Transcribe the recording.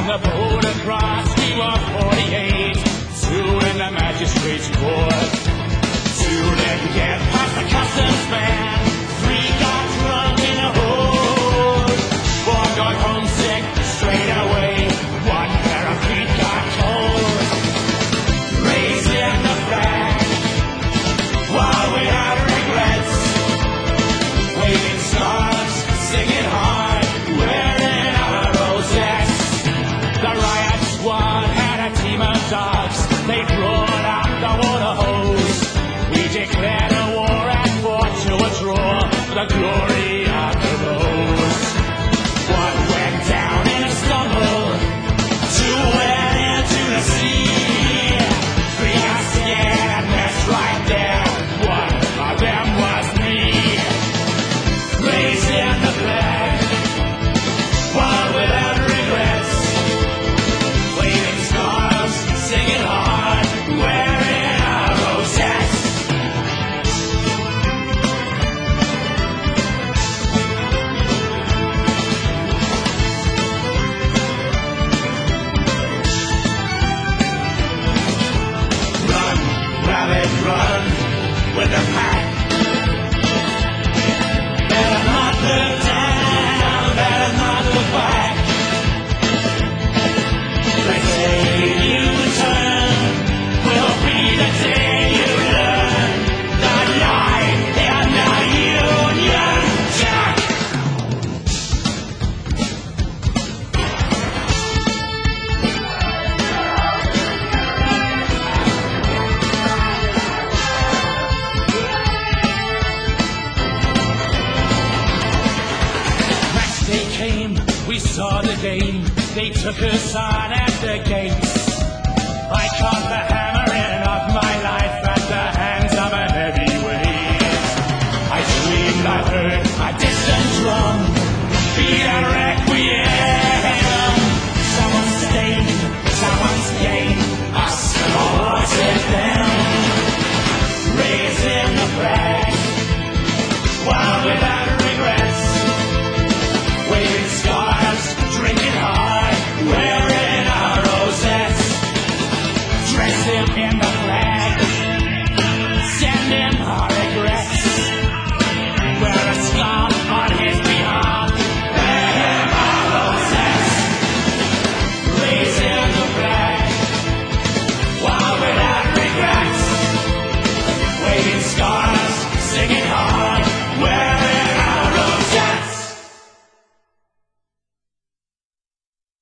On the boat across, we were 48. Soon in the magistrate's court. Two didn't get past the customs man. Three got drunk in a hole. One got homesick straight away. One pair of feet got cold. Raising the flag while we had regrets. Waving scarves, singing hard, wearing our rosettes. The riot squad had a team of dogs. They brought out the water hose. We declared a war and fought to a draw for the glory of the rose. One went down in a stumble, two went into the sea. Three got scared and messed right there. One of them was me. Raising the flag while without regrets. Waving scarves, singing hard, wearing our rosettes. Run, rabbit, run with the pack. Better not look down, better not look back. The day you turn will be the day you learn the life in the Union Jack. Next day came, we saw the game. They took us on at the gates. I caught the